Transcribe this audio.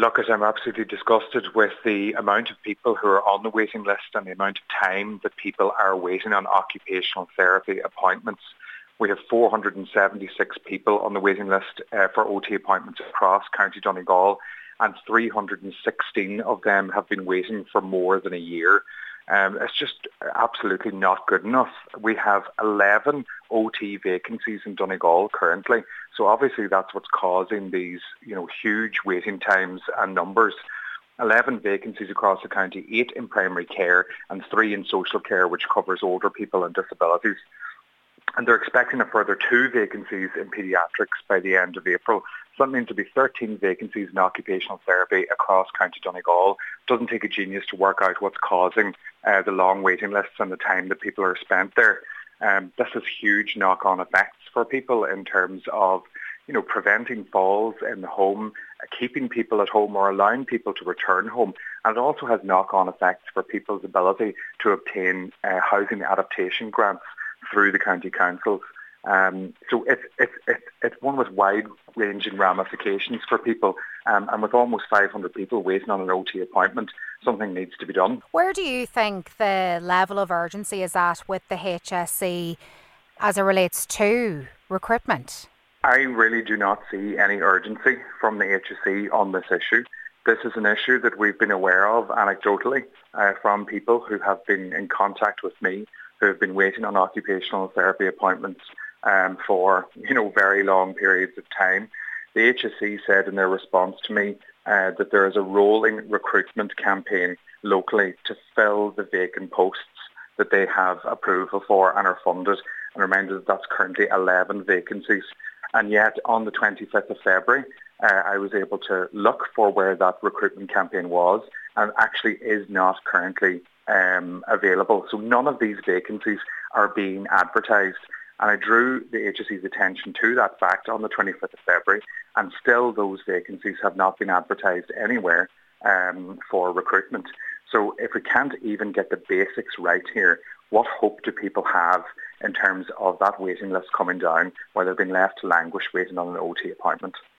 Look, I'm absolutely disgusted with the amount of people who are on the waiting list and the amount of time that people are waiting on occupational therapy appointments. We have 476 people on the waiting list for OT appointments across County Donegal, and 316 of them have been waiting for more than a year. It's just absolutely not good enough. We have 11 OT vacancies in Donegal currently, so obviously that's what's causing these, huge waiting times and numbers. 11 vacancies across the county, 8 in primary care and 3 in social care, which covers older people and disabilities. And they're expecting a further 2 vacancies in paediatrics by the end of April. So that means there'll be 13 vacancies in occupational therapy across County Donegal. It doesn't take a genius to work out what's causing the long waiting lists and the time that people are spent there. This has huge knock-on effects for people in terms of, preventing falls in the home, keeping people at home or allowing people to return home. And it also has knock-on effects for people's ability to obtain housing adaptation grants through the county councils. So it's one with wide-ranging ramifications for people, and with almost 500 people waiting on an OT appointment, something needs to be done. Where do you think the level of urgency is at with the HSE as it relates to recruitment? I really do not see any urgency from the HSE on this issue. This is an issue that we've been aware of anecdotally from people who have been in contact with me, who have been waiting on occupational therapy appointments for very long periods of time. The HSE said in their response to me that there is a rolling recruitment campaign locally to fill the vacant posts that they have approval for and are funded. And reminded that that's currently 11 vacancies. And yet on the 25th of February, I was able to look for where that recruitment campaign was, and actually is not currently available. So none of these vacancies are being advertised. And I drew the HSE's attention to that fact on the 25th of February, and still those vacancies have not been advertised anywhere for recruitment. So if we can't even get the basics right here, what hope do people have in terms of that waiting list coming down while they're being left to languish waiting on an OT appointment?